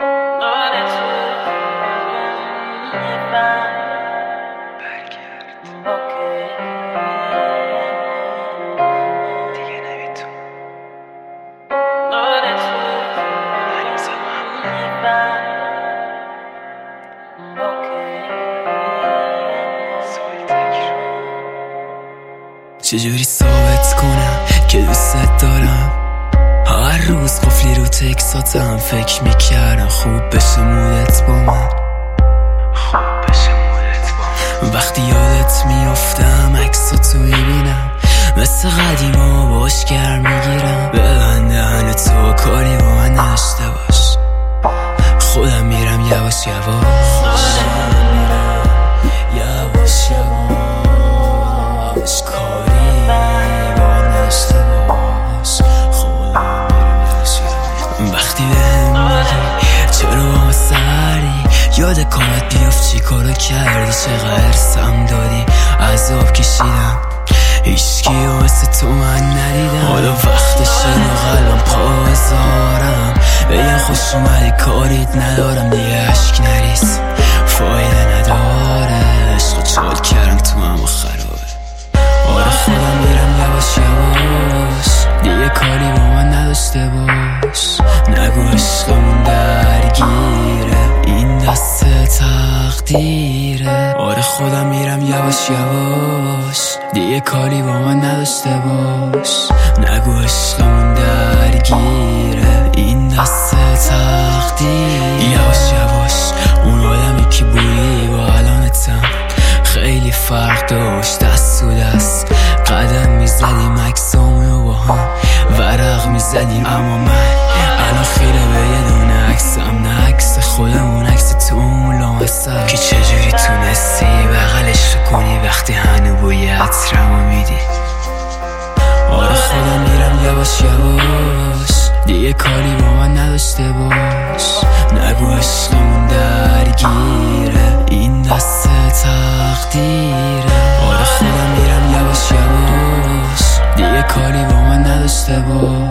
چجوری ثابت کنم که دوست دارم؟ هر روز قفلی رو تکساتم، فکر میکردم خوب بشه مودت با من، وقتی یادت میافتم عکساتو میبینم، مثل قدیما باش گر میگیرم. ببند دهن تو، کاری با من نداشته باش، خودم میرم یواش یواش، یواش یواش، کاری با من نداشته باش، خودم میرم یواش یواش. وقتی بهم میگی چرا با من سری، یاد کامت بیافت چی کارو کردی، چقدر ارسم دادی، عذاب کشیدم، هیچکی رو مثل تو من ندیدم. حالا وقتشه رو قلبم پا بذارم، بگم خوش اومدی کاریت ندارم، دیگه عشق نریز فایده نداره، عشق چال کردم تو هم خرابه. آره خودم میرم یواش یواش، دیگه کاری با من نداشته باش، نگو عشقمون درگیره، این دست تقدیره. آره خودم میرم یواش یواش، دیگه کاری با من نداشته باش، نگو عشقمون درگیره، این دست تقدیره. یواش یواش، اون آدمی که بودی با الانتم خیلی فرق داشت، دست و دست قدم میزدیم، عکسامونو با هم ورق میزدیم، اما من الان خیره به یه دونه عکسم، نه عکس خودمون، عکس تو اون لامصب که چجوری تونستی بغلش کنی وقتی هنو بوی عطرمو میدی. آره خودم میرم یواش یواش، دیگه کاری با من نداشته باش، نگو عشقمون درگیره، این دست تقدیره. آره خودم میرم یواش یواش، دیگه کاری با من نداشته باش.